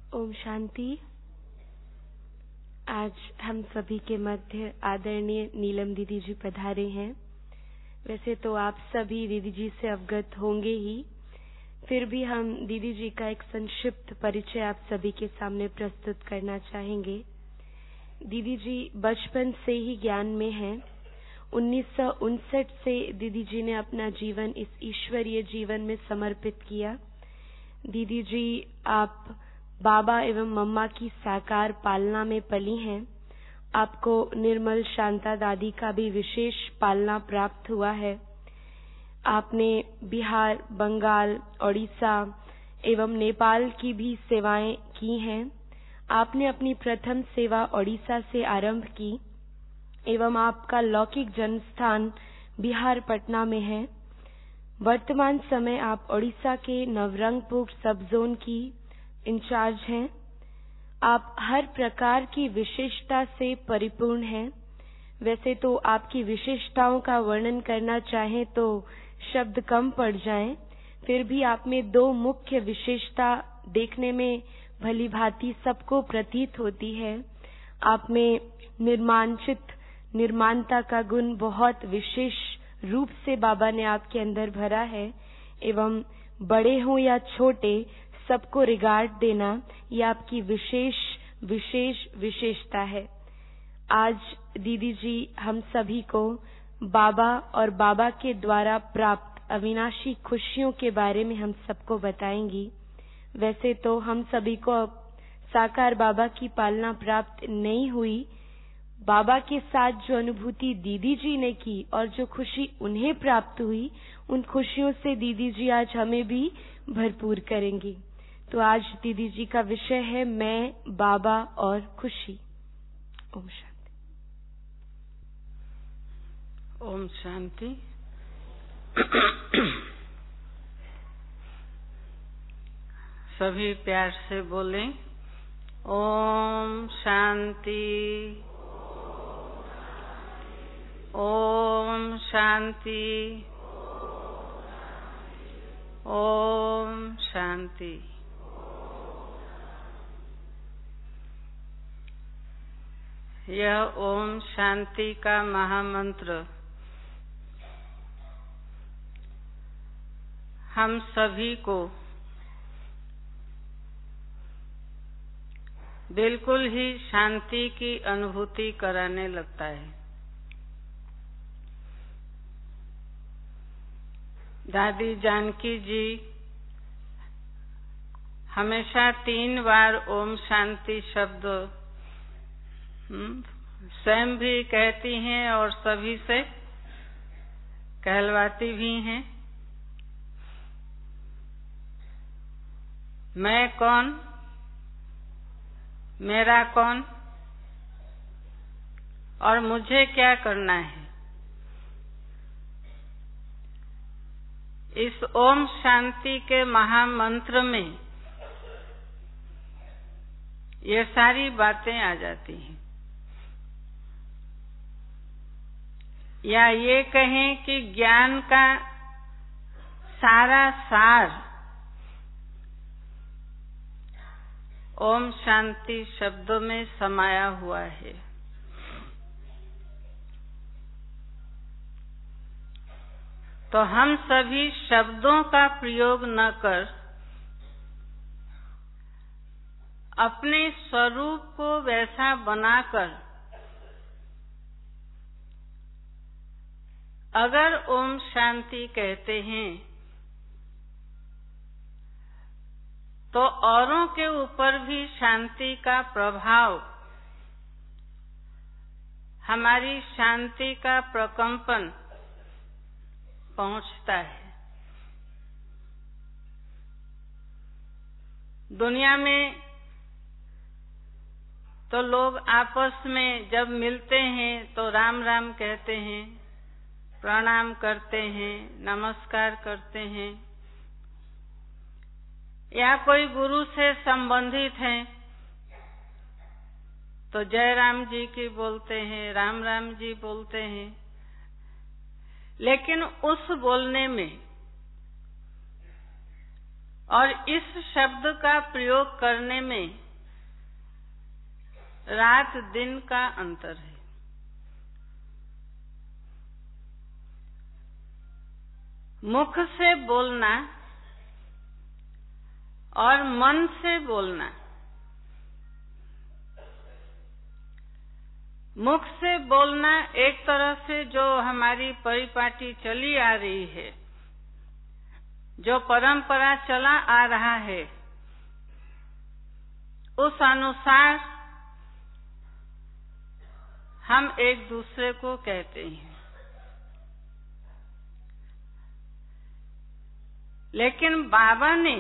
ओम शांति। आज हम सभी के मध्य आदरणीय नीलम दीदी जी पधारे हैं। वैसे तो आप सभी दीदी जी से अवगत होंगे ही, फिर भी हम दीदी जी का एक संक्षिप्त परिचय आप सभी के सामने प्रस्तुत करना चाहेंगे। दीदी जी बचपन से ही ज्ञान में हैं। 1959 से दीदी जी ने अपना जीवन इस ईश्वरीय जीवन में समर्पित किया। दीदी जी आप बाबा एवं मम्मा की साकार पालना में पली हैं। आपको निर्मल शांता दादी का भी विशेष पालना प्राप्त हुआ है। आपने बिहार, बंगाल, ओडिशा एवं नेपाल की भी सेवाएं की हैं। आपने अपनी प्रथम सेवा ओडिशा से आरंभ की एवं आपका लौकिक जन्म स्थान बिहार पटना में है। वर्तमान समय आप ओडिशा के नवरंगपुर सब जोन की इंचार्ज हैं। आप हर प्रकार की विशेषता से परिपूर्ण हैं। वैसे तो आपकी विशेषताओं का वर्णन करना चाहें तो शब्द कम पड़ जाएं, फिर भी आप में दो मुख्य विशेषता देखने में भली भांति सबको प्रतीत होती है। आप में निर्माणता का गुण बहुत विशेष रूप से बाबा ने आपके अंदर भरा है एवं बड़े हों या छोटे सबको रिगार्ड देना ये आपकी विशेषता है। आज दीदी जी हम सभी को बाबा और बाबा के द्वारा प्राप्त अविनाशी खुशियों के बारे में हम सबको बताएंगी। वैसे तो हम सभी को साकार बाबा की पालना प्राप्त नहीं हुई। बाबा के साथ जो अनुभूति दीदी जी ने की और जो खुशी उन्हें प्राप्त हुई, उन खुशियों से दीदी जी आज हमें भी भरपूर करेंगी। तो आज दीदी जी का विषय है मैं, बाबा और खुशी। ओम शांति। ओम शांति। सभी प्यार से बोलें ओम शांति, ओम शांति, ओम शांति। यह ओम शांति का महामंत्र हम सभी को बिल्कुल ही शांति की अनुभूति कराने लगता है। दादी जानकी जी हमेशा 3 बार ओम शांति शब्द स्वयं भी कहती हैं और सभी से कहलवाती भी हैं। मैं कौन, मेरा कौन और मुझे क्या करना है। इस ओम शांति के महामंत्र में ये सारी बातें आ जाती हैं। या ये कहें कि ज्ञान का सारा सार ओम शांति शब्द में समाया हुआ है। तो हम सभी शब्दों का प्रयोग न कर अपने स्वरूप को वैसा बनाकर अगर ओम शांति कहते हैं तो औरों के ऊपर भी शांति का प्रभाव, हमारी शांति का प्रकंपन पहुंचता है। दुनिया में तो लोग आपस में जब मिलते हैं तो राम राम कहते हैं, प्रणाम करते हैं, नमस्कार करते हैं, या कोई गुरु से संबंधित हैं तो जय राम जी की बोलते हैं, राम राम जी बोलते हैं। लेकिन उस बोलने में और इस शब्द का प्रयोग करने में रात दिन का अंतर है। मुख से बोलना और मन से बोलना। मुख से बोलना एक तरह से जो हमारी परिपाटी चली आ रही है, जो परंपरा चला आ रहा है, उस अनुसार हम एक दूसरे को कहते हैं। लेकिन बाबा ने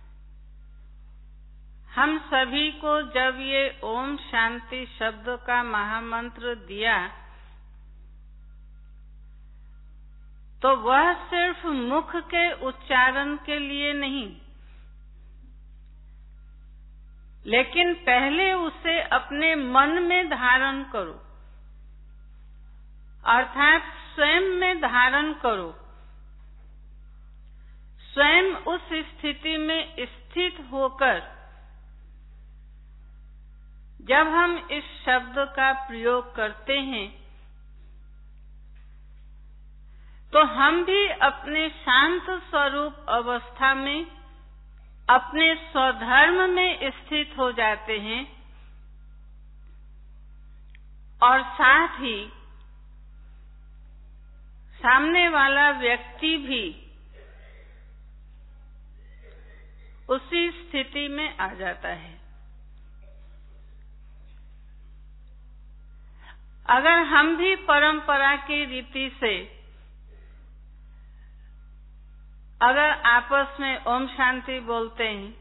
हम सभी को जब ये ओम शांति शब्द का महामंत्र दिया, तो वह सिर्फ मुख के उच्चारण के लिए नहीं, लेकिन पहले उसे अपने मन में धारण करो, अर्थात स्वयं में धारण करो। स्वयं उस स्थिति में स्थित होकर जब हम इस शब्द का प्रयोग करते हैं, तो हम भी अपने शांत स्वरूप अवस्था में, अपने स्वधर्म में स्थित हो जाते हैं और साथ ही सामने वाला व्यक्ति भी उसी स्थिति में आ जाता है। अगर हम भी परंपरा की रीति से अगर आपस में ओम शांति बोलते हैं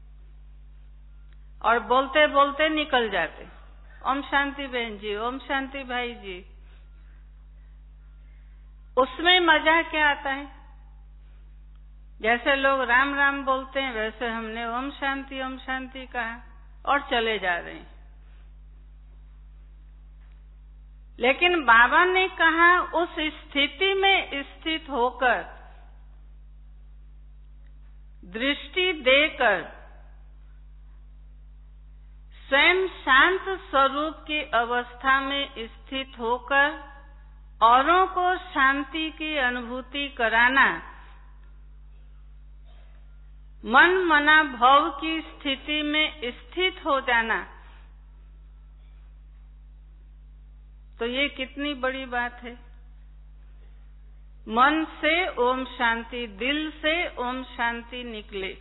और बोलते बोलते निकल जाते, ओम शांति बहन जी, ओम शांति भाई जी, उसमें मजा क्या आता है? जैसे लोग राम राम बोलते हैं, वैसे हमने ओम शांति कहा और चले जा रहे हैं। लेकिन बाबा ने कहा उस स्थिति में स्थित होकर, दृष्टि देकर, स्वयं शांत स्वरूप की अवस्था में स्थित होकर औरों को शांति की अनुभूति कराना, मन मना भाव की स्थिति में स्थित हो जाना, तो ये कितनी बड़ी बात है। मन से ओम शांति, दिल से ओम शांति निकले।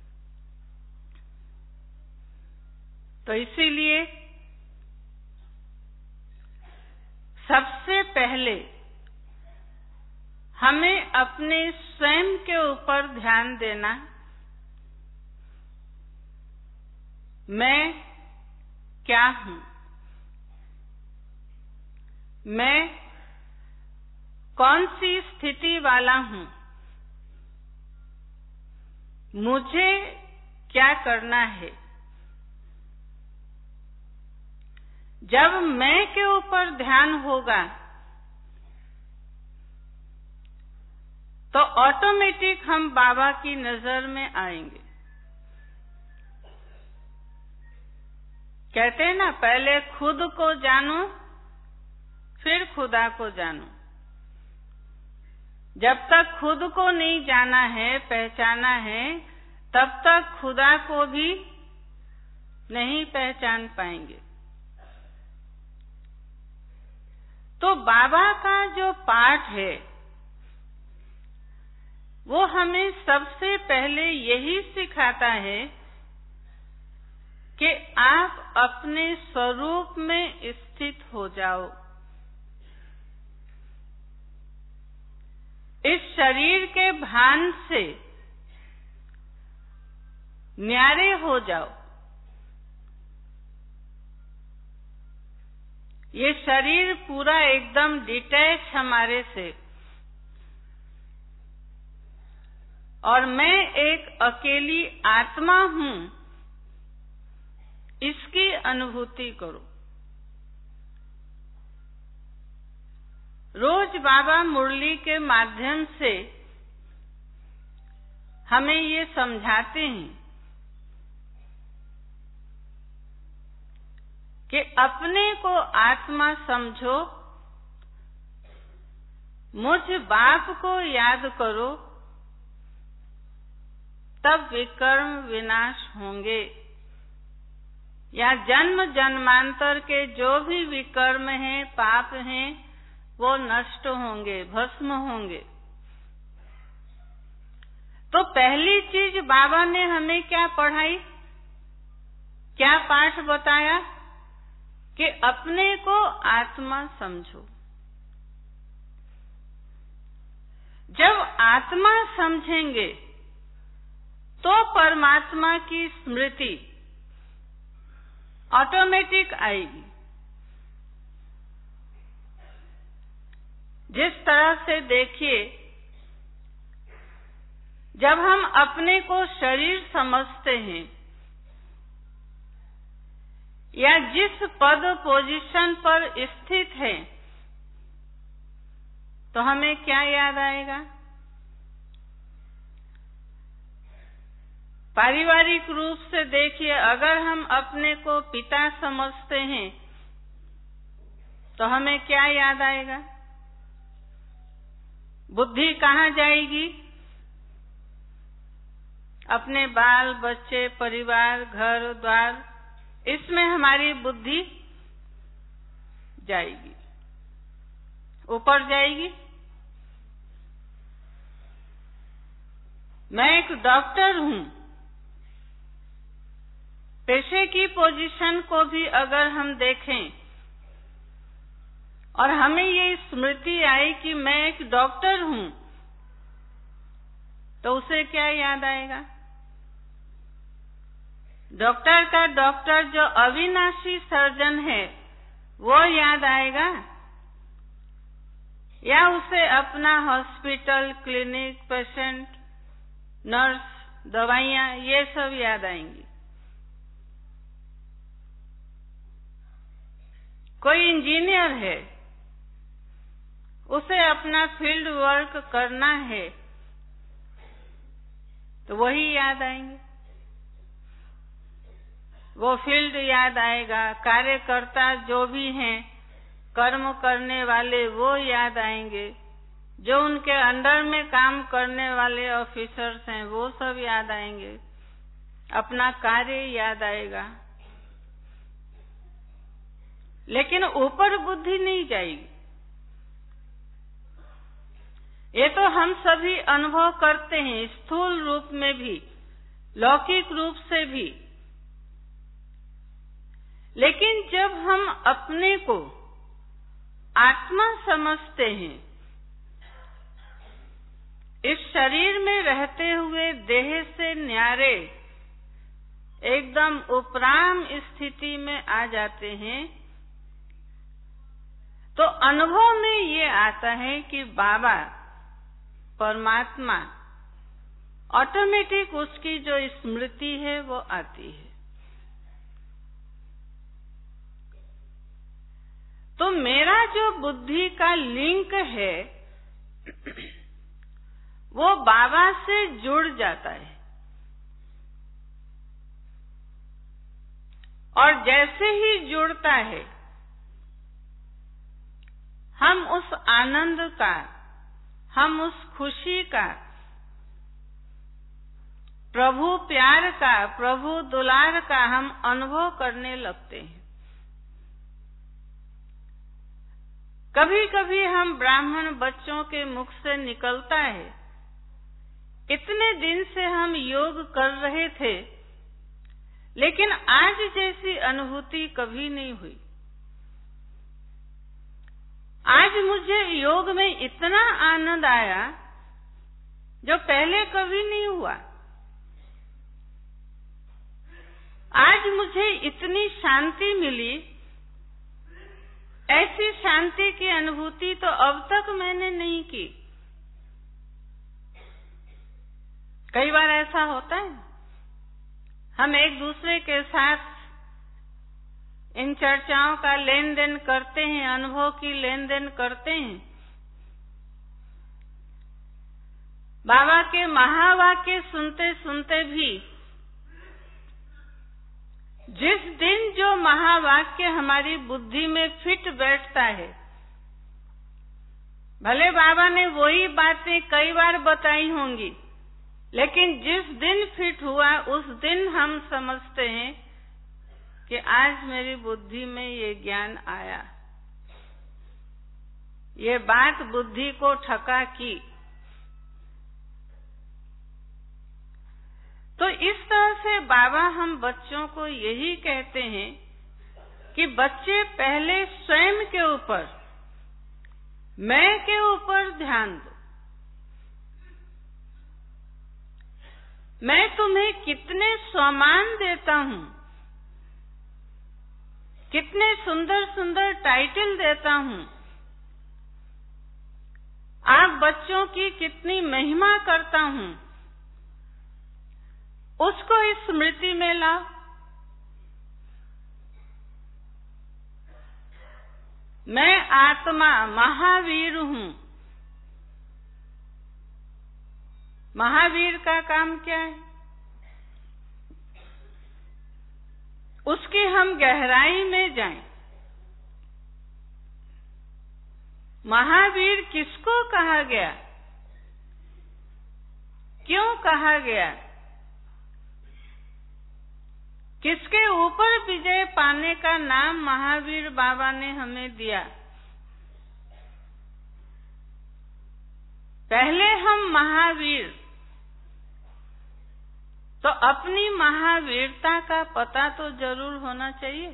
तो इसीलिए सबसे पहले हमें अपने स्वयं के ऊपर ध्यान देना। मैं क्या हूं? मैं कौन सी स्थिति वाला हूं? मुझे क्या करना है? जब मैं के ऊपर ध्यान होगा, तो ऑटोमेटिक हम बाबा की नजर में आएंगे। कहते हैं ना, पहले खुद को जानो फिर खुदा को जानो। जब तक खुद को नहीं जाना है, पहचाना है, तब तक खुदा को भी नहीं पहचान पाएंगे। तो बाबा का जो पाठ है, वो हमें सबसे पहले यही सिखाता है कि आप अपने स्वरूप में स्थित हो जाओ। इस शरीर के भान से न्यारे हो जाओ। ये शरीर पूरा एकदम डिटैच हमारे से, और मैं एक अकेली आत्मा हूं, इसकी अनुभूति करो। रोज बाबा मुरली के माध्यम से हमें ये समझाते हैं कि अपने को आत्मा समझो, मुझ बाप को याद करो, तब विकर्म विनाश होंगे, या जन्म जन्मांतर के जो भी विकर्म हैं, पाप हैं, वो नष्ट होंगे, भस्म होंगे। तो पहली चीज बाबा ने हमें क्या पढ़ाई, क्या पाठ बताया कि अपने को आत्मा समझो। जब आत्मा समझेंगे तो परमात्मा की स्मृति ऑटोमेटिक आएगी। जिस तरह से देखिए, जब हम अपने को शरीर समझते हैं या जिस पद पोजीशन पर स्थित है, तो हमें क्या याद आएगा? पारिवारिक रूप से देखिए, अगर हम अपने को पिता समझते हैं तो हमें क्या याद आएगा? बुद्धि कहाँ जाएगी? अपने बाल बच्चे, परिवार, घर द्वार, इसमें हमारी बुद्धि जाएगी, ऊपर जाएगी। मैं एक डॉक्टर हूँ, पेशे की पोजीशन को भी अगर हम देखें और हमें ये स्मृति आई कि मैं एक डॉक्टर हूँ, तो उसे क्या याद आएगा? डॉक्टर का डॉक्टर जो अविनाशी सर्जन है, वो याद आएगा, या उसे अपना हॉस्पिटल, क्लिनिक, पेशेंट, नर्स, दवाइयाँ, ये सब याद आएंगी। कोई इंजीनियर है, उसे अपना फील्ड वर्क करना है, तो वही याद आएंगे। वो फील्ड याद आएगा, कार्यकर्ता जो भी हैं, कर्म करने वाले वो याद आएंगे, जो उनके अंडर में काम करने वाले ऑफिसर्स हैं वो सब याद आएंगे, अपना कार्य याद आएगा, लेकिन ऊपर बुद्धि नहीं जाएगी। ये तो हम सभी अनुभव करते हैं, स्थूल रूप में भी, लौकिक रूप से भी। लेकिन जब हम अपने को आत्मा समझते हैं, इस शरीर में रहते हुए देह से न्यारे एकदम उपराम स्थिति में आ जाते हैं, तो अनुभव में ये आता है कि बाबा परमात्मा ऑटोमेटिक उसकी जो स्मृति है वो आती है। तो मेरा जो बुद्धि का लिंक है वो बाबा से जुड़ जाता है, और जैसे ही जुड़ता है हम उस आनंद का, हम उस खुशी का, प्रभु प्यार का, प्रभु दुलार का हम अनुभव करने लगते हैं। कभी कभी हम ब्राह्मण बच्चों के मुख से निकलता है, इतने दिन से हम योग कर रहे थे, लेकिन आज जैसी अनुभूति कभी नहीं हुई। आज मुझे योग में इतना आनंद आया जो पहले कभी नहीं हुआ। आज मुझे इतनी शांति मिली, ऐसी शांति की अनुभूति तो अब तक मैंने नहीं की। कई बार ऐसा होता है, हम एक दूसरे के साथ इन चर्चाओं का लेन देन करते हैं, अनुभव की लेन देन करते हैं, बाबा के महावाक्य सुनते सुनते भी जिस दिन जो महावाक्य हमारी बुद्धि में फिट बैठता है, भले बाबा ने वही बातें कई बार बताई होंगी, लेकिन जिस दिन फिट हुआ उस दिन हम समझते हैं कि आज मेरी बुद्धि में ये ज्ञान आया, ये बात बुद्धि को ठका की। तो इस तरह से बाबा हम बच्चों को यही कहते हैं कि बच्चे पहले स्वयं के ऊपर, मैं के ऊपर ध्यान दो। मैं तुम्हें कितने सम्मान देता हूँ, कितने सुंदर सुंदर टाइटल देता हूँ, आप बच्चों की कितनी महिमा करता हूँ, उसको इस स्मृति में लाओ। मैं आत्मा महावीर हूँ। महावीर का काम क्या है? उसकी हम गहराई में जाएं। महावीर किसको कहा गया, क्यों कहा गया, किसके ऊपर विजय पाने का नाम महावीर बाबा ने हमें दिया? पहले हम महावीर, तो अपनी महावीरता का पता तो जरूर होना चाहिए।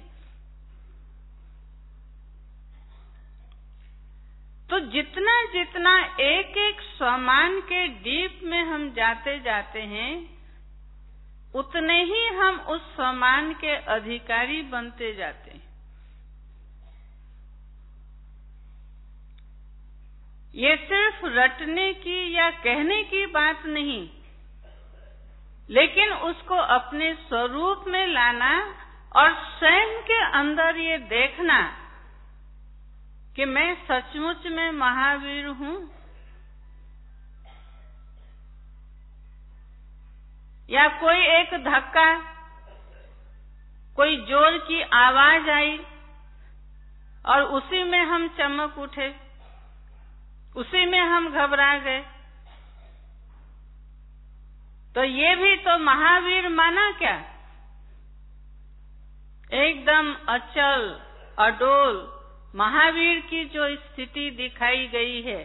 तो जितना जितना एक एक सम्मान के डीप में हम जाते जाते हैं, उतने ही हम उस सम्मान के अधिकारी बनते जाते हैं। ये सिर्फ रटने की या कहने की बात नहीं, लेकिन उसको अपने स्वरूप में लाना और स्वयं के अंदर ये देखना कि मैं सचमुच में महावीर हूँ, या कोई एक धक्का, कोई जोर की आवाज आई और उसी में हम चमक उठे, उसी में हम घबरा गए, तो ये भी तो महावीर माना क्या? एकदम अचल अडोल महावीर की जो स्थिति दिखाई गई है,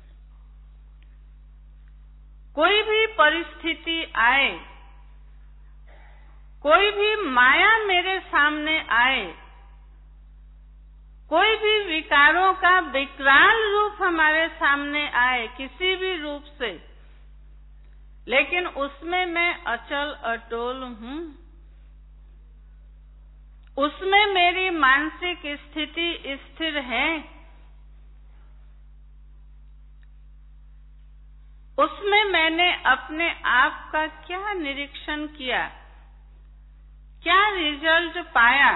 कोई भी परिस्थिति आए, कोई भी माया मेरे सामने आए, कोई भी विकारों का विकराल रूप हमारे सामने आए, किसी भी रूप से, लेकिन उसमें मैं अचल अटोल हूँ, उसमें मेरी मानसिक स्थिति स्थिर है, उसमें मैंने अपने आप का क्या निरीक्षण किया, क्या रिजल्ट पाया।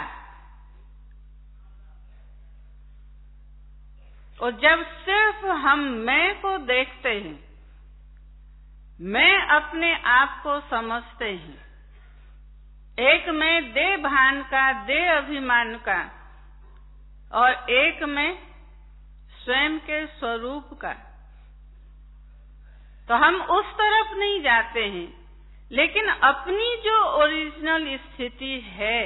और जब सिर्फ हम मैं को देखते हैं, मैं अपने आप को समझते हैं, एक मैं देह भान का, देह अभिमान का, और एक मैं स्वयं के स्वरूप का, तो हम उस तरफ नहीं जाते हैं, लेकिन अपनी जो ओरिजिनल स्थिति है,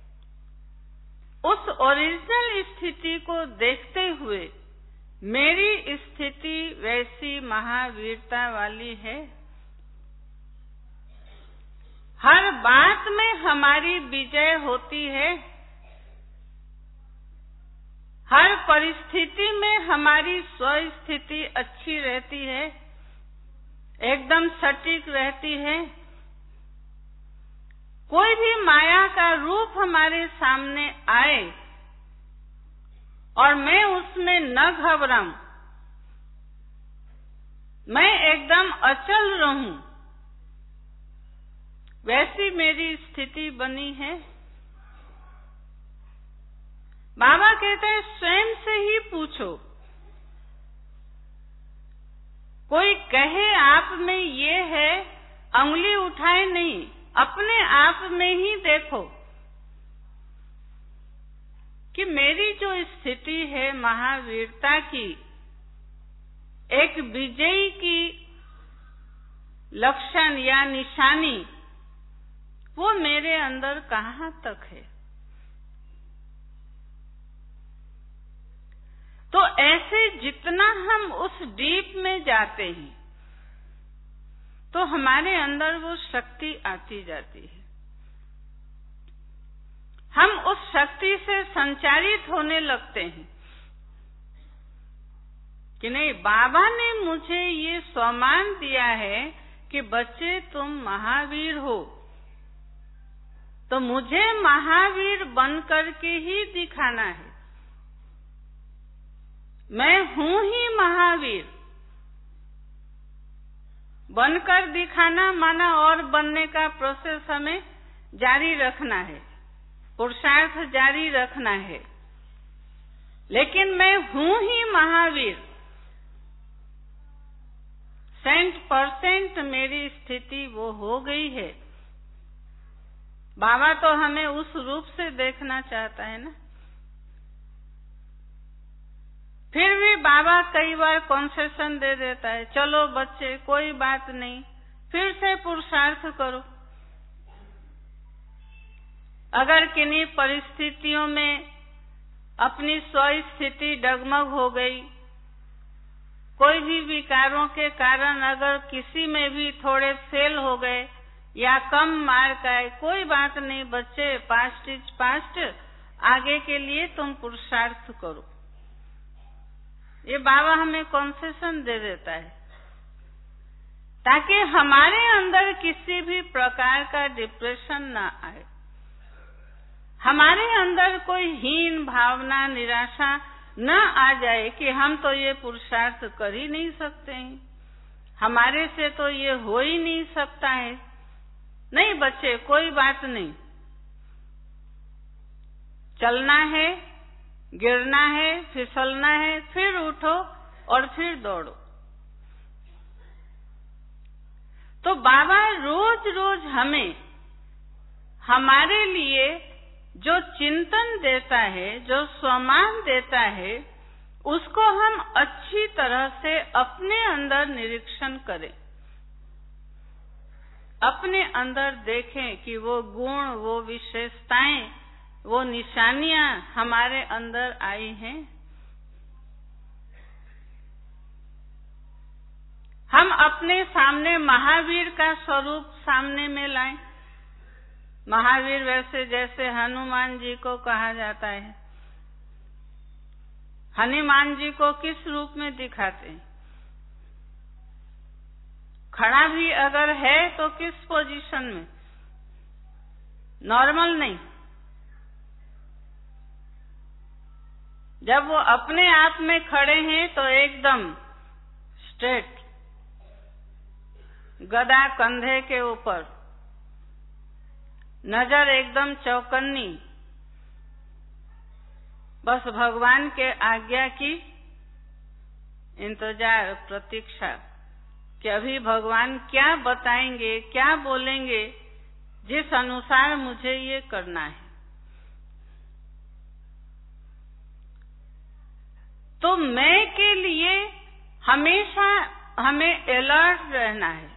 उस ओरिजिनल स्थिति को देखते हुए मेरी स्थिति वैसी महावीरता वाली है। हर बात में हमारी विजय होती है, हर परिस्थिति में हमारी स्वस्थिति अच्छी रहती है, एकदम सटीक रहती है। कोई भी माया का रूप हमारे सामने आए और मैं उसमें न घबराऊं, मैं एकदम अचल रहूं, वैसी मेरी स्थिति बनी है। बाबा कहते हैं स्वयं से ही पूछो, कोई कहे आप में ये है, अंगुली उठाए नहीं, अपने आप में ही देखो कि मेरी जो स्थिति है महावीरता की, एक विजयी की लक्षण या निशानी, वो मेरे अंदर कहाँ तक है। तो ऐसे जितना हम उस डीप में जाते हैं तो हमारे अंदर वो शक्ति आती जाती है। हम उस शक्ति से संचारित होने लगते हैं कि नहीं, बाबा ने मुझे ये सम्मान दिया है कि बच्चे तुम महावीर हो, तो मुझे महावीर बन करके ही दिखाना है। मैं हूं ही महावीर। बनकर दिखाना माना और बनने का प्रोसेस हमें जारी रखना है, पुरुषार्थ जारी रखना है, लेकिन मैं हूं ही महावीर। 100% मेरी स्थिति वो हो गई है। बाबा तो हमें उस रूप से देखना चाहता है ना। फिर भी बाबा कई बार कंसेशन दे देता है, चलो बच्चे कोई बात नहीं, फिर से पुरुषार्थ करो। अगर किन्हीं परिस्थितियों में अपनी स्वस्थिति डगमग हो गई, कोई भी विकारों के कारण अगर किसी में भी थोड़े फेल हो गए या कम मार्क आए, कोई बात नहीं बच्चे, पास्ट इज पास्ट, आगे के लिए तुम पुरुषार्थ करो। ये बाबा हमें कंसेशन दे देता है ताकि हमारे अंदर किसी भी प्रकार का डिप्रेशन ना आए, हमारे अंदर कोई हीन भावना, निराशा न आ जाए कि हम तो ये पुरुषार्थ कर ही नहीं सकते हैं, हमारे से तो ये हो ही नहीं सकता है। नहीं बच्चे, कोई बात नहीं, चलना है, गिरना है, फिसलना है, फिर उठो और फिर दौड़ो। तो बाबा रोज रोज हमें हमारे लिए जो चिंतन देता है, जो सम्मान देता है, उसको हम अच्छी तरह से अपने अंदर निरीक्षण करें, अपने अंदर देखें कि वो गुण, वो विशेषताएं, वो निशानियां हमारे अंदर आई हैं। हम अपने सामने महावीर का स्वरूप सामने में लाएं। महावीर वैसे जैसे हनुमान जी को कहा जाता है, हनुमान जी को किस रूप में दिखाते हैं? खड़ा भी अगर है तो किस पोजीशन में? नॉर्मल नहीं। जब वो अपने आप में खड़े हैं तो एकदम स्ट्रेट, गदा कंधे के ऊपर, नजर एकदम चौकन्नी, बस भगवान के आज्ञा की इंतजार, प्रतीक्षा कि अभी भगवान क्या बताएंगे, क्या बोलेंगे, जिस अनुसार मुझे ये करना है। तो मैं के लिए हमेशा हमें अलर्ट रहना है।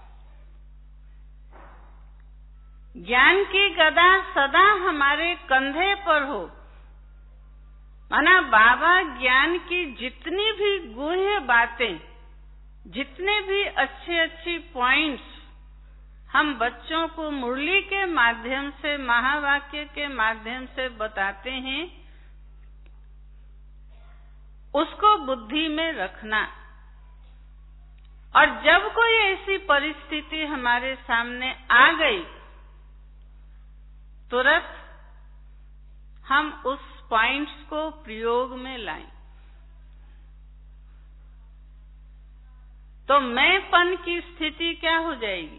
ज्ञान की गदा सदा हमारे कंधे पर हो, माना बाबा ज्ञान की जितनी भी गुह्य बातें, जितने भी अच्छी पॉइंट्स हम बच्चों को मुरली के माध्यम से, महावाक्य के माध्यम से बताते हैं, उसको बुद्धि में रखना। और जब कोई ऐसी परिस्थिति हमारे सामने आ गई, तुरंत हम उस पॉइंट्स को प्रयोग में लाएं। तो मैंपन की स्थिति क्या हो जाएगी?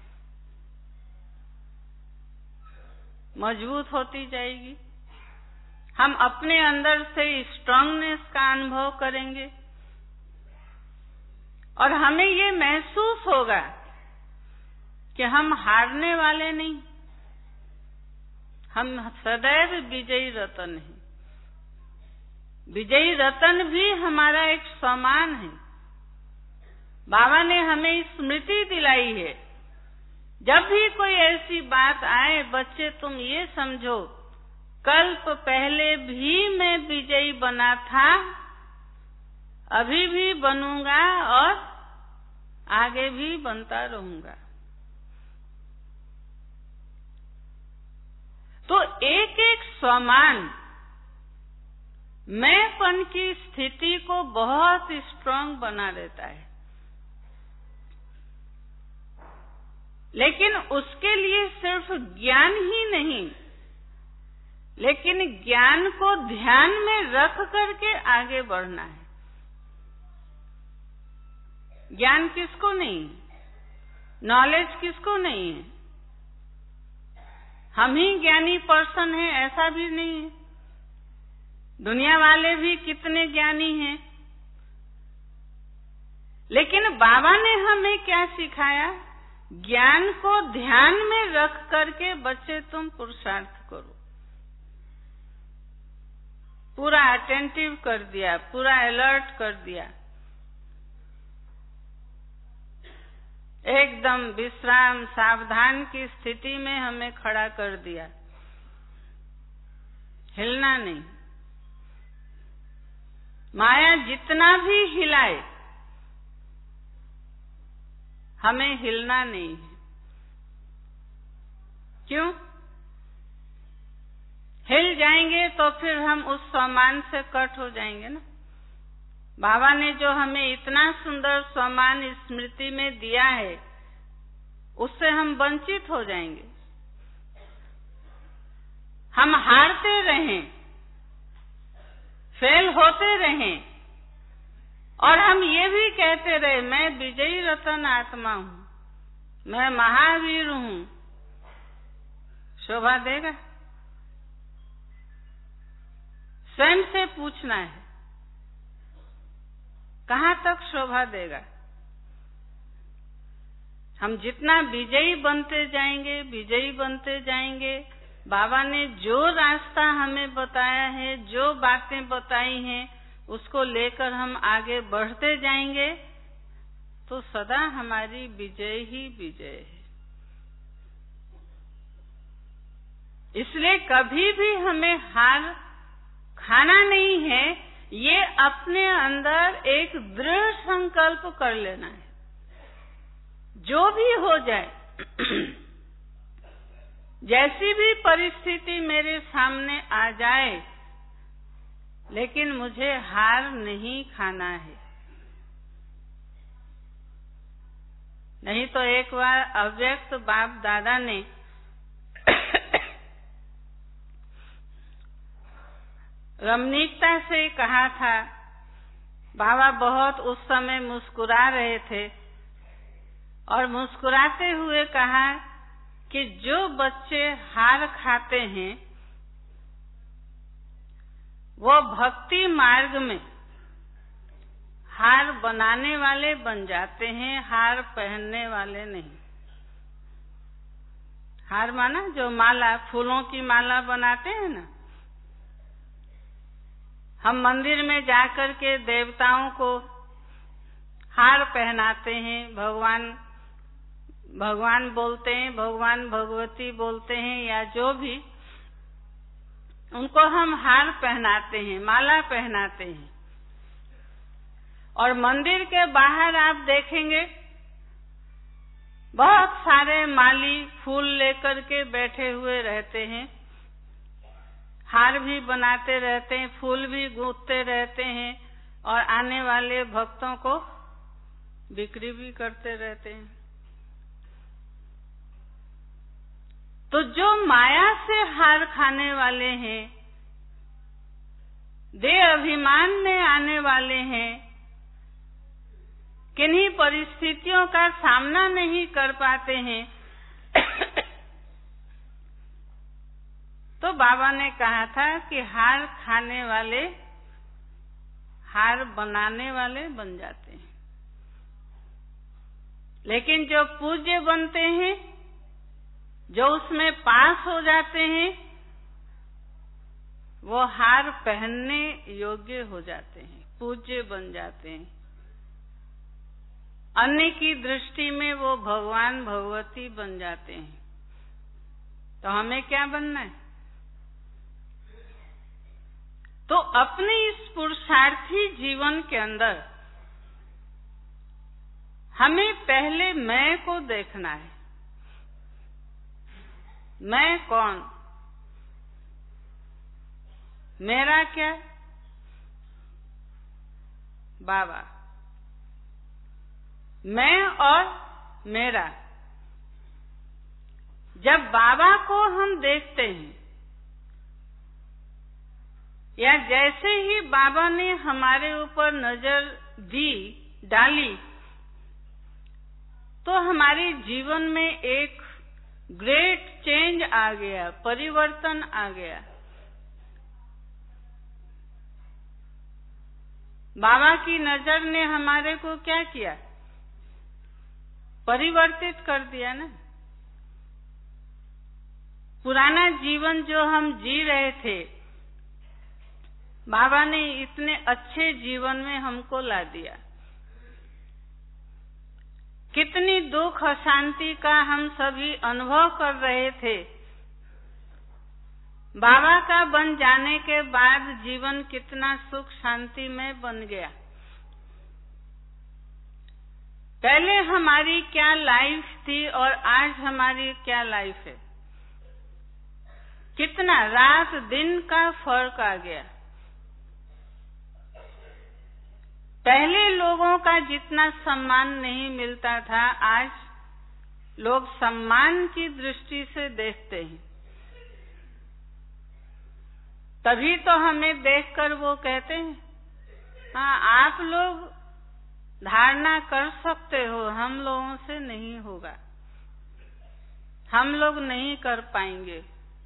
मजबूत होती जाएगी। हम अपने अंदर से स्ट्रांगनेस का अनुभव करेंगे। और हमें ये महसूस होगा कि हम हारने वाले नहीं, हम सदैव विजयी रतन हैं। विजयी रतन भी हमारा एक सम्मान है। बाबा ने हमें स्मृति दिलाई है, जब भी कोई ऐसी बात आए, बच्चे तुम ये समझो, कल्प पहले भी मैं विजयी बना था, अभी भी बनूंगा और आगे भी बनता रहूंगा। तो एक एक सम्मान मैंपन की स्थिति को बहुत स्ट्रांग बना देता है। लेकिन उसके लिए सिर्फ ज्ञान ही नहीं, लेकिन ज्ञान को ध्यान में रख करके आगे बढ़ना है। ज्ञान किसको नहीं है? नॉलेज किसको नहीं है? हम ही ज्ञानी पर्सन हैं ऐसा भी नहीं है। दुनिया वाले भी कितने ज्ञानी हैं। लेकिन बाबा ने हमें क्या सिखाया? ज्ञान को ध्यान में रख करके बच्चे तुम पुरुषार्थ करो। पूरा अटेंटिव कर दिया, पूरा अलर्ट कर दिया, एकदम विश्राम सावधान की स्थिति में हमें खड़ा कर दिया। हिलना नहीं। माया जितना भी हिलाए, हमें हिलना नहीं है। क्यों? हिल जाएंगे तो फिर हम उस सम्मान से कट हो जाएंगे ना। बाबा ने जो हमें इतना सुंदर सम्मान स्मृति में दिया है, उससे हम वंचित हो जाएंगे। हम हारते रहें, फेल होते रहें, और हम ये भी कहते रहे मैं विजयी रतन आत्मा हूँ, मैं महावीर हूँ, शोभा देगा? स्वयं से पूछना है, कहाँ तक शोभा देगा? हम जितना विजयी बनते जाएंगे, विजयी बनते जाएंगे, बाबा ने जो रास्ता हमें बताया है, जो बातें बताई हैं, उसको लेकर हम आगे बढ़ते जाएंगे, तो सदा हमारी विजय ही विजय है। इसलिए कभी भी हमें हार खाना नहीं है, ये अपने अंदर एक दृढ़ संकल्प कर लेना है। जो भी हो जाए, जैसी भी परिस्थिति मेरे सामने आ जाए, लेकिन मुझे हार नहीं खाना है। नहीं तो एक बार अव्यक्त बाप दादा ने रमणीकता से कहा था। बाबा बहुत उस समय मुस्कुरा रहे थे और मुस्कुराते हुए कहा कि जो बच्चे हार खाते हैं वो भक्ति मार्ग में हार बनाने वाले बन जाते हैं, हार पहनने वाले नहीं। हार माना जो माला, फूलों की माला बनाते हैं ना। हम मंदिर में जाकर के देवताओं को हार पहनाते हैं, भगवान बोलते हैं, भगवान भगवती बोलते हैं, या जो भी, उनको हम हार पहनाते हैं, माला पहनाते हैं। और मंदिर के बाहर आप देखेंगे बहुत सारे माली फूल लेकर के बैठे हुए रहते हैं, हार भी बनाते रहते हैं, फूल भी गूंथते रहते हैं, और आने वाले भक्तों को बिक्री भी करते रहते हैं। तो जो माया से हार खाने वाले हैं, देह अभिमान में आने वाले हैं, किन्हीं परिस्थितियों का सामना नहीं कर पाते हैं, तो बाबा ने कहा था कि हार खाने वाले हार बनाने वाले बन जाते हैं। लेकिन जो पूज्य बनते हैं, जो उसमें पास हो जाते हैं, वो हार पहनने योग्य हो जाते हैं, पूज्य बन जाते हैं। अन्य की दृष्टि में वो भगवान भगवती बन जाते हैं। तो हमें क्या बनना है? तो अपने इस पुरुषार्थी जीवन के अंदर हमें पहले मैं को देखना है। मैं कौन? मेरा क्या? बाबा। मैं और मेरा। जब बाबा को हम देखते हैं, या जैसे ही बाबा ने हमारे ऊपर नजर डाली, तो हमारे जीवन में एक ग्रेट चेंज आ गया, परिवर्तन आ गया। बाबा की नजर ने हमारे को क्या किया? परिवर्तित कर दिया ना। पुराना जीवन जो हम जी रहे थे, बाबा ने इतने अच्छे जीवन में हमको ला दिया। कितनी दुख अशांति का हम सभी अनुभव कर रहे थे, बाबा का बन जाने के बाद जीवन कितना सुख शांति में बन गया। पहले हमारी क्या लाइफ थी और आज हमारी क्या लाइफ है? कितना रात दिन का फर्क आ गया। पहले लोगों का जितना सम्मान नहीं मिलता था, आज लोग सम्मान की दृष्टि से देखते हैं। तभी तो हमें देखकर वो कहते हैं, हाँ आप लोग धारणा कर सकते हो, हम लोगों से नहीं होगा, हम लोग नहीं कर पाएंगे।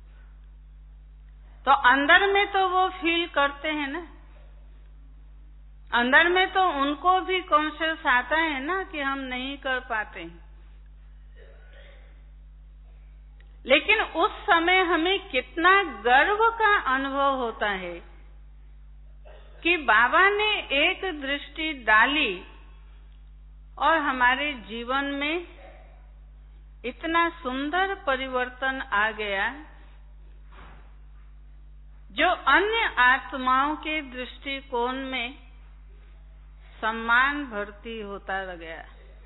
तो अंदर में तो वो फील करते हैं ना, अंदर में तो उनको भी कॉन्शियस आता है ना कि हम नहीं कर पाते हैं। लेकिन उस समय हमें कितना गर्व का अनुभव होता है कि बाबा ने एक दृष्टि डाली और हमारे जीवन में इतना सुंदर परिवर्तन आ गया, जो अन्य आत्माओं के दृष्टिकोण में सम्मान भर्ती होता गया।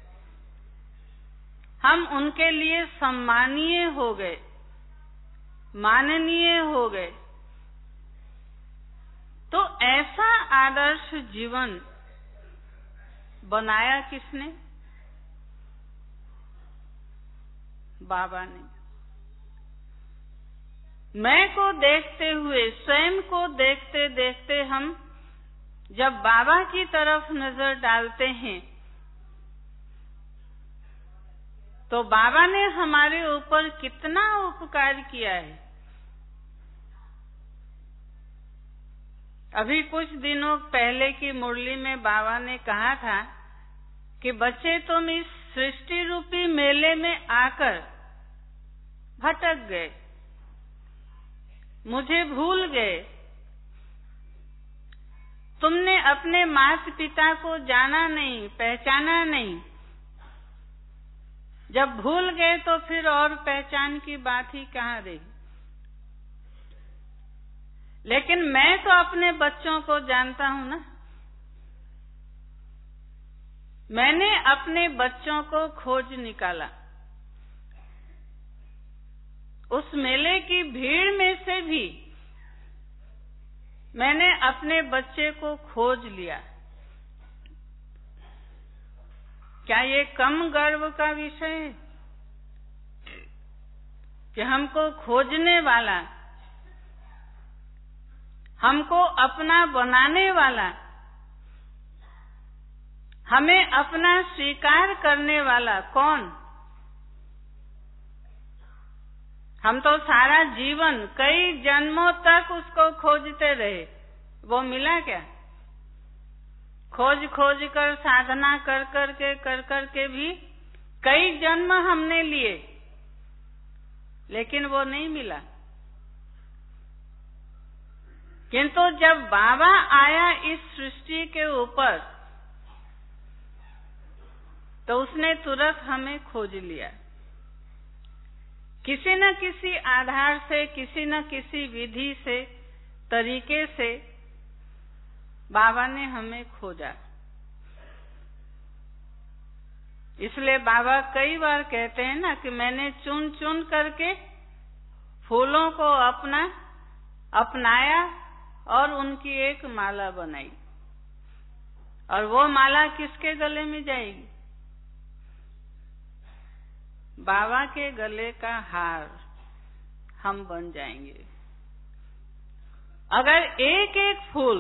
हम उनके लिए सम्मानीय हो गए, माननीय हो गए। तो ऐसा आदर्श जीवन बनाया किसने? बाबा ने। मैं को देखते हुए, स्वयं को देखते देखते हम जब बाबा की तरफ नजर डालते हैं, तो बाबा ने हमारे ऊपर कितना उपकार किया है। अभी कुछ दिनों पहले की मुरली में बाबा ने कहा था कि बच्चे तुम इस सृष्टि रूपी मेले में आकर भटक गए, मुझे भूल गए, तुमने अपने माता पिता को जाना नहीं, पहचाना नहीं। जब भूल गए तो फिर और पहचान की बात ही कहाँ रही। लेकिन मैं तो अपने बच्चों को जानता हूं ना। मैंने अपने बच्चों को खोज निकाला। उस मेले की भीड़ में से भी मैंने अपने बच्चे को खोज लिया। क्या ये कम गर्व का विषय है कि हमको खोजने वाला, हमको अपना बनाने वाला, हमें अपना स्वीकार करने वाला कौन? हम तो सारा जीवन, कई जन्मों तक उसको खोजते रहे, वो मिला क्या? खोज खोज कर, साधना कर कर के भी कई जन्म हमने लिए, लेकिन वो नहीं मिला। किंतु जब बाबा आया इस सृष्टि के ऊपर, तो उसने तुरंत हमें खोज लिया। किसी न किसी आधार से, किसी न किसी विधि से, तरीके से बाबा ने हमें खोजा। इसलिए बाबा कई बार कहते हैं ना कि मैंने चुन चुन करके फूलों को अपनाया और उनकी एक माला बनाई। और वो माला किसके गले में जाएगी? बाबा के गले का हार हम बन जाएंगे। अगर एक एक फूल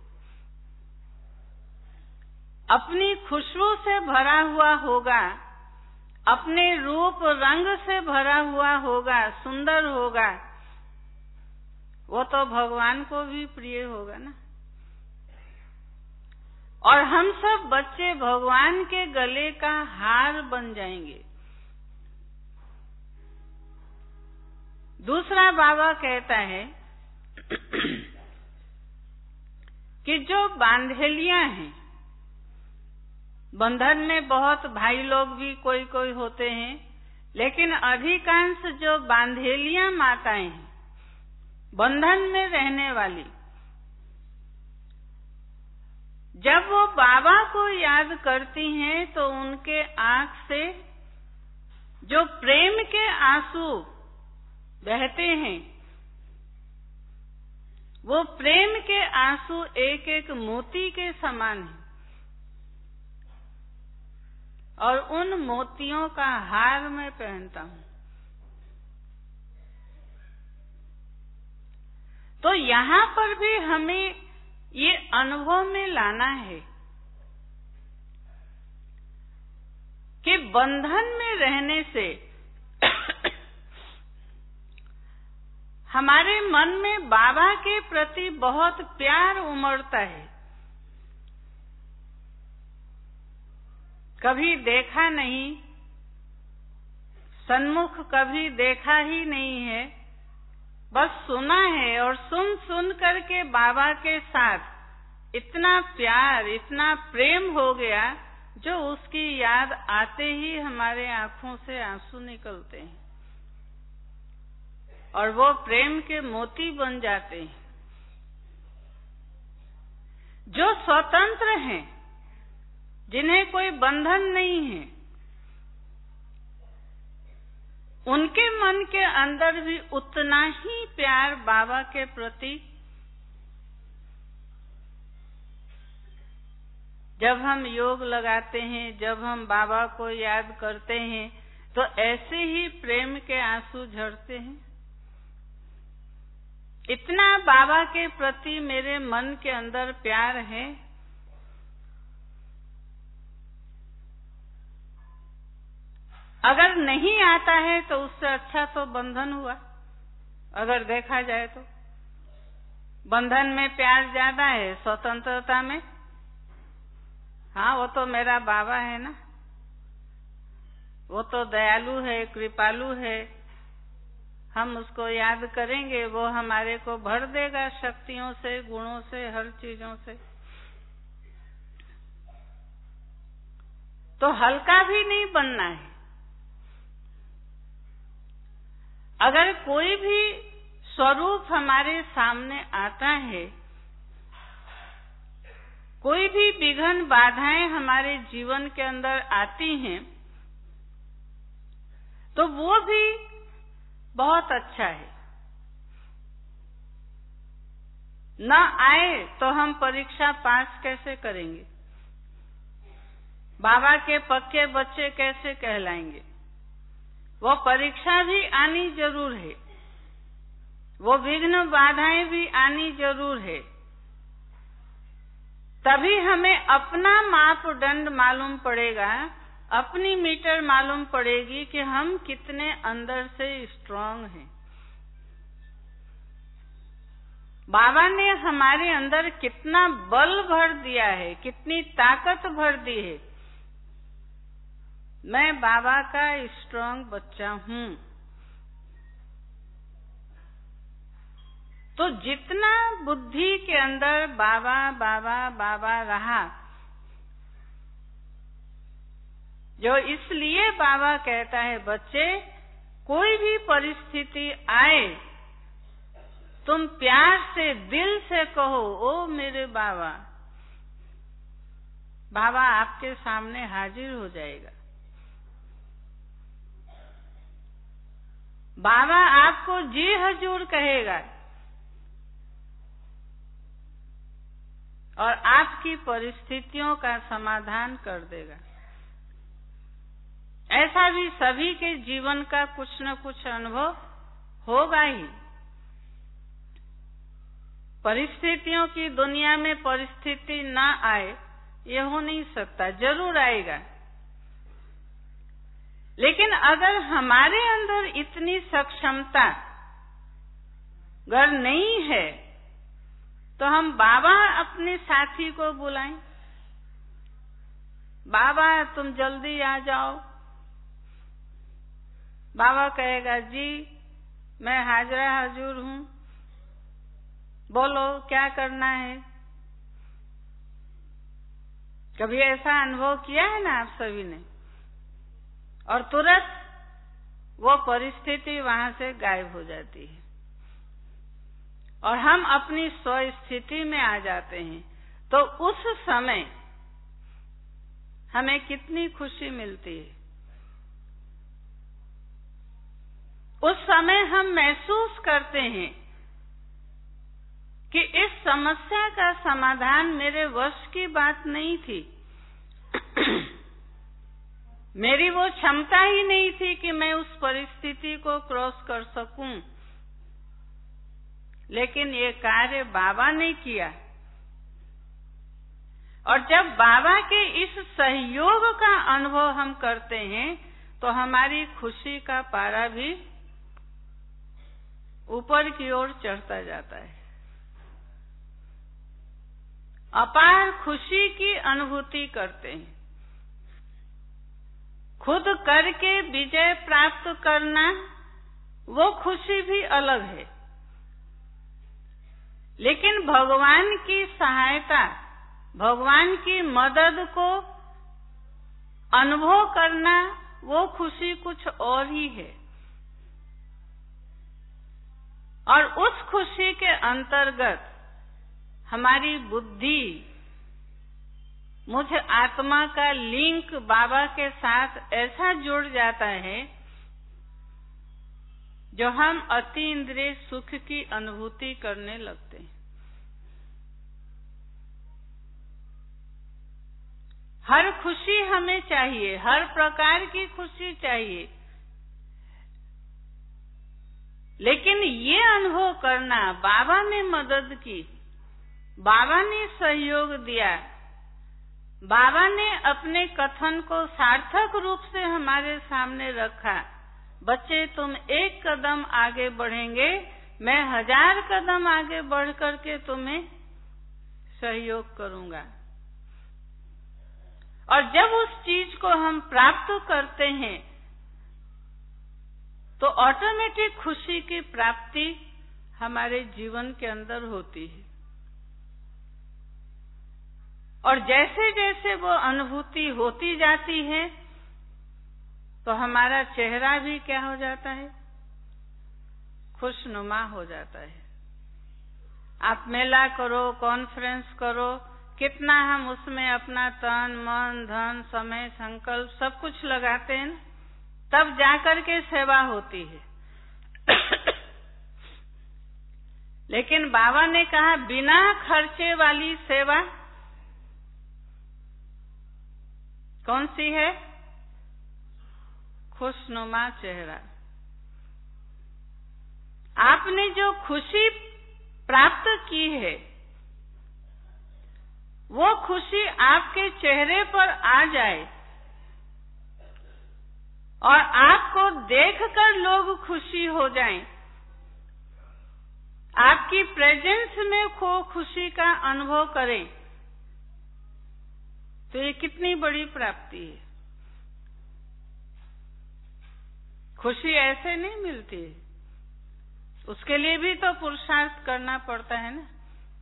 अपनी खुशबू से भरा हुआ होगा, अपने रूप रंग से भरा हुआ होगा, सुंदर होगा, वो तो भगवान को भी प्रिय होगा ना। और हम सब बच्चे भगवान के गले का हार बन जाएंगे। दूसरा बाबा कहता है कि जो बांधेलियां हैं, बंधन में बहुत भाई लोग भी कोई कोई होते हैं, लेकिन अधिकांश जो बांधेलियां माताएं हैं, बंधन में रहने वाली, जब वो बाबा को याद करती हैं तो उनके आंख से जो प्रेम के आंसू बहते हैं, वो प्रेम के आंसू एक एक मोती के समान हैं। और उन मोतियों का हार मैं पहनता हूं। तो यहाँ पर भी हमें ये अनुभव में लाना है कि बंधन में रहने से हमारे मन में बाबा के प्रति बहुत प्यार उमड़ता है। कभी देखा नहीं, सन्मुख कभी देखा ही नहीं है, बस सुना है। और सुन सुन करके बाबा के साथ इतना प्यार, इतना प्रेम हो गया, जो उसकी याद आते ही हमारे आंखों से आंसू निकलते हैं और वो प्रेम के मोती बन जाते हैं। जो स्वतंत्र हैं, जिन्हें कोई बंधन नहीं है, उनके मन के अंदर भी उतना ही प्यार बाबा के प्रति। जब हम योग लगाते हैं, जब हम बाबा को याद करते हैं, तो ऐसे ही प्रेम के आंसू झरते हैं। इतना बाबा के प्रति मेरे मन के अंदर प्यार है। अगर नहीं आता है तो उससे अच्छा तो बंधन हुआ। अगर देखा जाए तो बंधन में प्यार ज्यादा है, स्वतंत्रता में हाँ, वो तो मेरा बाबा है ना, वो तो दयालु है, कृपालु है, हम उसको याद करेंगे, वो हमारे को भर देगा शक्तियों से, गुणों से, हर चीजों से। तो हल्का भी नहीं बनना है। अगर कोई भी स्वरूप हमारे सामने आता है, कोई भी विघ्न बाधाएं हमारे जीवन के अंदर आती हैं, तो वो भी बहुत अच्छा है। न आए तो हम परीक्षा पास कैसे करेंगे? बाबा के पक्के बच्चे कैसे कहलाएंगे? वो परीक्षा भी आनी जरूर है, वो विघ्न बाधाएं भी आनी जरूर है। तभी हमें अपना मापदंड मालूम पड़ेगा, अपनी मीटर मालूम पड़ेगी कि हम कितने अंदर से स्ट्रांग हैं। बाबा ने हमारे अंदर कितना बल भर दिया है, कितनी ताकत भर दी है। मैं बाबा का स्ट्रांग बच्चा हूँ। तो जितना बुद्धि के अंदर बाबा बाबा बाबा रहा, जो इसलिए बाबा कहता है बच्चे, कोई भी परिस्थिति आए तुम प्यार से दिल से कहो, ओ मेरे बाबा। बाबा आपके सामने हाजिर हो जाएगा। बाबा आपको जी हजूर कहेगा और आपकी परिस्थितियों का समाधान कर देगा। ऐसा भी सभी के जीवन का कुछ न कुछ अनुभव होगा ही। परिस्थितियों की दुनिया में परिस्थिति ना आए ये हो नहीं सकता, जरूर आएगा। लेकिन अगर हमारे अंदर इतनी सक्षमता अगर नहीं है तो हम बाबा अपने साथी को बुलाएं, बाबा तुम जल्दी आ जाओ। बाबा कहेगा जी मैं हाजरा हजूर हूँ, बोलो क्या करना है। कभी ऐसा अनुभव किया है ना आप सभी ने? और तुरंत वो परिस्थिति वहां से गायब हो जाती है और हम अपनी स्व स्थिति में आ जाते हैं। तो उस समय हमें कितनी खुशी मिलती है। उस समय हम महसूस करते हैं कि इस समस्या का समाधान मेरे वश की बात नहीं थी। मेरी वो क्षमता ही नहीं थी कि मैं उस परिस्थिति को क्रॉस कर सकूं, लेकिन ये कार्य बाबा ने किया। और जब बाबा के इस सहयोग का अनुभव हम करते हैं तो हमारी खुशी का पारा भी ऊपर की ओर चढ़ता जाता है। अपार खुशी की अनुभूति करते हैं। खुद करके विजय प्राप्त करना वो खुशी भी अलग है, लेकिन भगवान की सहायता, भगवान की मदद को अनुभव करना वो खुशी कुछ और ही है। और उस खुशी के अंतर्गत हमारी बुद्धि, मुझ आत्मा का लिंक बाबा के साथ ऐसा जुड़ जाता है जो हम अति इंद्रिय सुख की अनुभूति करने लगते हैं। हर खुशी हमें चाहिए, हर प्रकार की खुशी चाहिए, लेकिन ये अनुभव करना, बाबा ने मदद की, बाबा ने सहयोग दिया, बाबा ने अपने कथन को सार्थक रूप से हमारे सामने रखा। बच्चे तुम एक कदम आगे बढ़ेंगे, मैं 1000 कदम आगे बढ़ करके तुम्हें सहयोग करूंगा। और जब उस चीज को हम प्राप्त करते हैं तो ऑटोमेटिक खुशी की प्राप्ति हमारे जीवन के अंदर होती है। और जैसे जैसे वो अनुभूति होती जाती है तो हमारा चेहरा भी क्या हो जाता है? खुशनुमा हो जाता है। आप मेला करो, कॉन्फ्रेंस करो, कितना हम उसमें अपना तन मन धन समय संकल्प सब कुछ लगाते हैं, तब जाकर के सेवा होती है। लेकिन बाबा ने कहा बिना खर्चे वाली सेवा कौन सी है? खुशनुमा चेहरा। आपने जो खुशी प्राप्त की है वो खुशी आपके चेहरे पर आ जाए और आपको देखकर लोग खुशी हो जाएं, आपकी प्रेजेंस में खो खुशी का अनुभव करें, तो ये कितनी बड़ी प्राप्ति है। खुशी ऐसे नहीं मिलती है, उसके लिए भी तो पुरुषार्थ करना पड़ता है ना।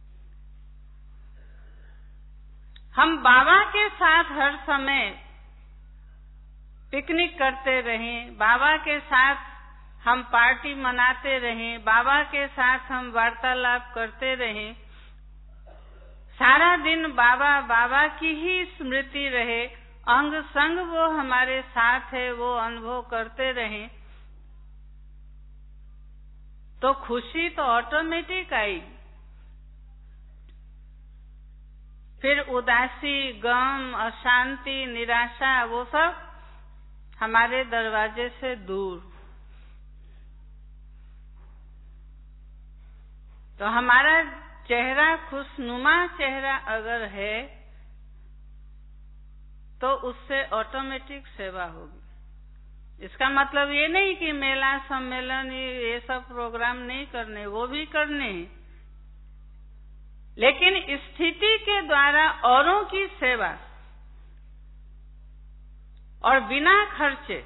हम बाबा के साथ हर समय पिकनिक करते रहें, बाबा के साथ हम पार्टी मनाते रहें, बाबा के साथ हम वार्तालाप करते रहें, सारा दिन बाबा बाबा की ही स्मृति रहे, अंग संग वो हमारे साथ है, वो अनुभव करते रहें, तो खुशी तो ऑटोमेटिक आएगी। फिर उदासी, गम, अशांति, निराशा, वो सब हमारे दरवाजे से दूर। तो हमारा चेहरा खुशनुमा चेहरा अगर है तो उससे ऑटोमेटिक सेवा होगी। इसका मतलब ये नहीं कि मेला सम्मेलन ये सब प्रोग्राम नहीं करने, वो भी करने हैं, लेकिन स्थिति के द्वारा औरों की सेवा और बिना खर्चे,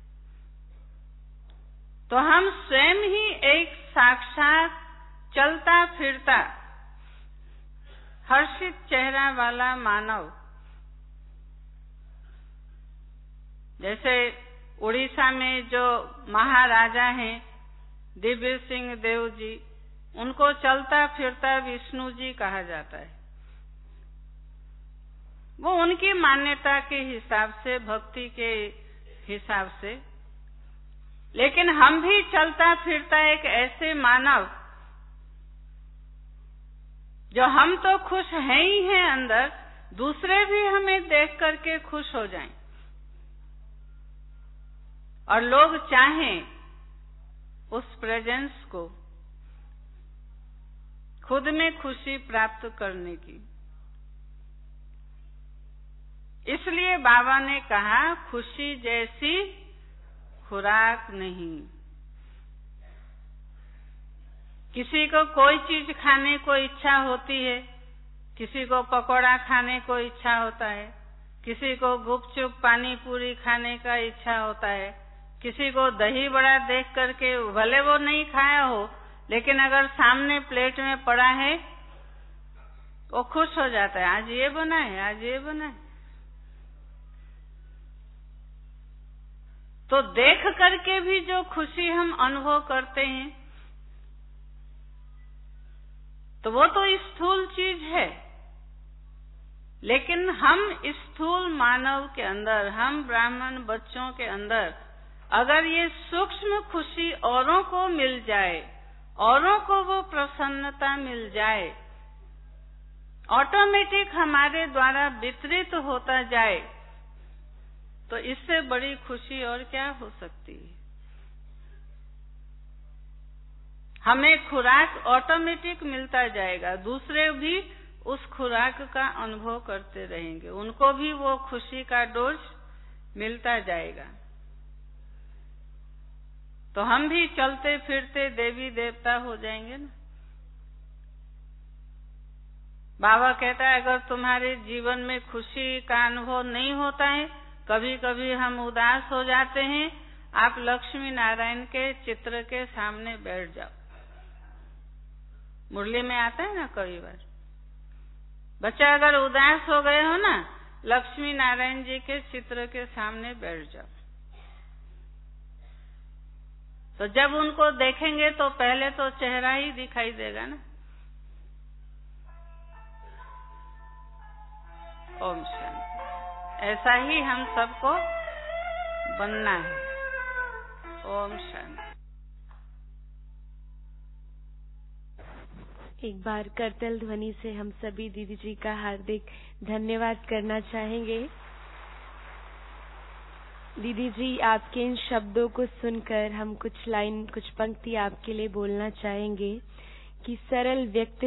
तो हम स्वयं ही एक साक्षात चलता फिरता हर्षित चेहरा वाला मानव। जैसे उड़ीसा में जो महाराजा हैं दिव्य सिंह देव जी, उनको चलता फिरता विष्णु जी कहा जाता है। वो उनकी मान्यता के हिसाब से, भक्ति के हिसाब से, लेकिन हम भी चलता फिरता एक ऐसे मानव जो हम तो खुश हैं ही हैं अंदर, दूसरे भी हमें देख करके खुश हो जाएं और लोग चाहें उस प्रेजेंस को, खुद में खुशी प्राप्त करने की। इसलिए बाबा ने कहा खुशी जैसी खुराक नहीं। किसी को कोई चीज खाने को इच्छा होती है, किसी को पकौड़ा खाने को इच्छा होता है, किसी को गुपचुप पानी पूरी खाने का इच्छा होता है, किसी को दही बड़ा देख करके भले वो नहीं खाया हो, लेकिन अगर सामने प्लेट में पड़ा है वो खुश हो जाता है, आज ये बना है, आज ये बना है। तो देख करके भी जो खुशी हम अनुभव करते हैं, तो वो तो स्थूल चीज है, लेकिन हम स्थूल मानव के अंदर, हम ब्राह्मण बच्चों के अंदर अगर ये सूक्ष्म खुशी औरों को मिल जाए, औरों को वो प्रसन्नता मिल जाए, ऑटोमेटिक हमारे द्वारा वितरित होता जाए, तो इससे बड़ी खुशी और क्या हो सकती है। हमें खुराक ऑटोमेटिक मिलता जाएगा, दूसरे भी उस खुराक का अनुभव करते रहेंगे, उनको भी वो खुशी का डोज मिलता जाएगा। तो हम भी चलते फिरते देवी देवता हो जाएंगे ना। बाबा कहता है अगर तुम्हारे जीवन में खुशी का अनुभव नहीं होता है, कभी कभी हम उदास हो जाते हैं, आप लक्ष्मी नारायण के चित्र के सामने बैठ जाओ। मुरली में आता है ना कई बार, बच्चा अगर उदास हो गए हो ना, लक्ष्मी नारायण जी के चित्र के सामने बैठ जाओ। तो जब उनको देखेंगे तो पहले तो चेहरा ही दिखाई देगा ना। ओम शांति। ऐसा ही हम सबको बनना है। ओम शांति। एक बार करतल ध्वनि से हम सभी दीदी जी का हार्दिक धन्यवाद करना चाहेंगे। दीदी जी, आपके इन शब्दों को सुनकर हम कुछ लाइन, कुछ पंक्ति आपके लिए बोलना चाहेंगे कि सरल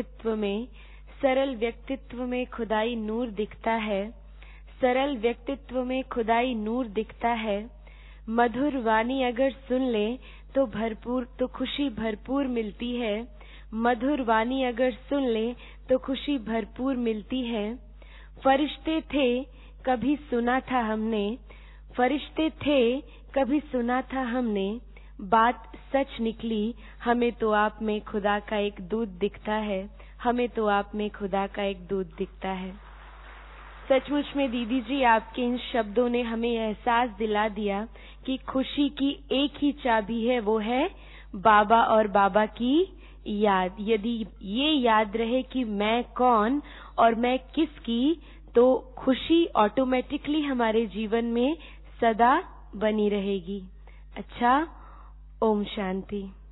व्यक्तित्व में खुदाई नूर दिखता है, सरल व्यक्तित्व में खुदाई नूर दिखता है, मधुर वाणी अगर सुन ले तो खुशी भरपूर मिलती है, मधुर वाणी अगर सुन ले तो खुशी भरपूर मिलती है। फरिश्ते थे कभी सुना था हमने, फरिश्ते थे कभी सुना था हमने, बात सच निकली, हमें तो आप में खुदा का एक दूत दिखता है, हमें तो आप में खुदा का एक दूत दिखता है। सचमुच में दीदी जी, आपके इन शब्दों ने हमें एहसास दिला दिया कि खुशी की एक ही चाबी है, वो है बाबा और बाबा की याद। यदि ये याद रहे कि मैं कौन और मैं किसकी, तो खुशी ऑटोमेटिकली हमारे जीवन में सदा बनी रहेगी। अच्छा, ओम शांति।